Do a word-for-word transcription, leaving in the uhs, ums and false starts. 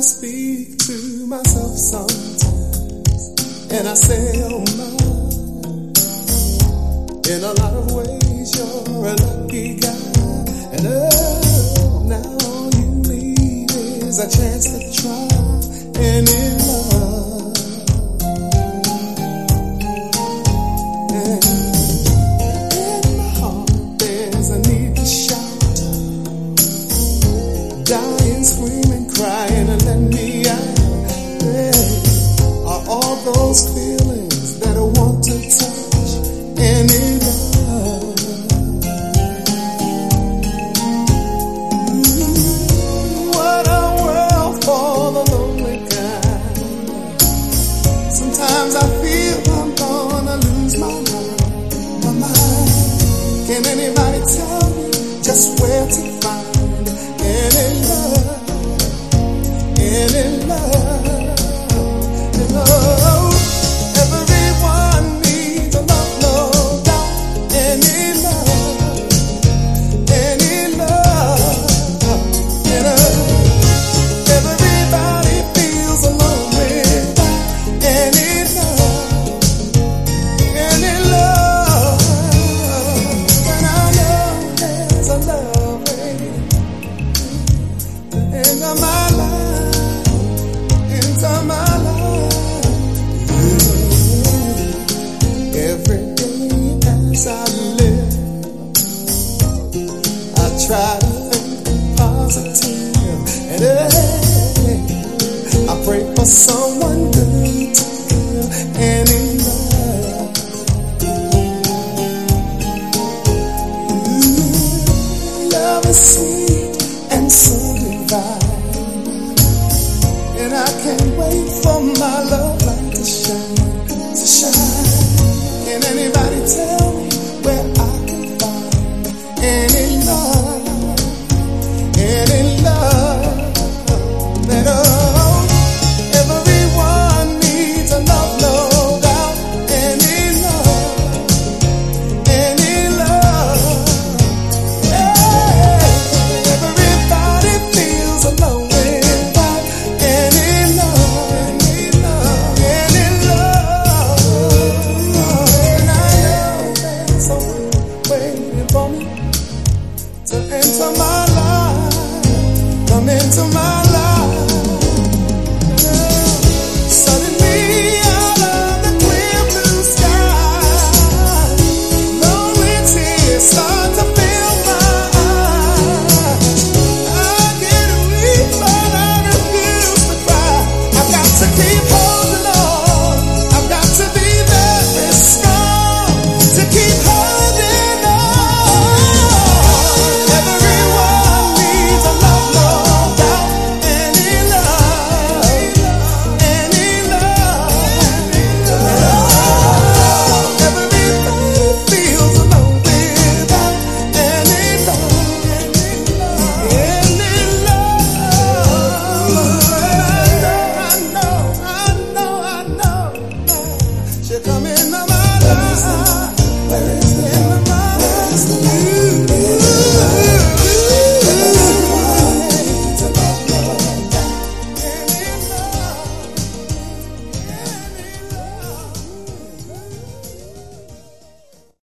speak to myself sometimes, and I say, oh my, in a lot of ways you're a lucky guy, and oh, now all you need is a chance to try and in love. And in my heart there's a need to shout, dying, screaming, crying, and let me out. There are all those feelings that I want to touch and in love. Mm, what a world for the lonely kind. Sometimes I feel I'm gonna lose my mind, my mind. Can anybody tell me just where to find any love? Any love, any love. Everyone needs a love, no doubt. Any love, any love, you know. Everybody feels alone without any love, any love. And I know there's a love waiting to end of my life, into my life. Every day as I live, I try to think positive, and hey, I pray for someone good to feel any love. Ooh, love is sweet and so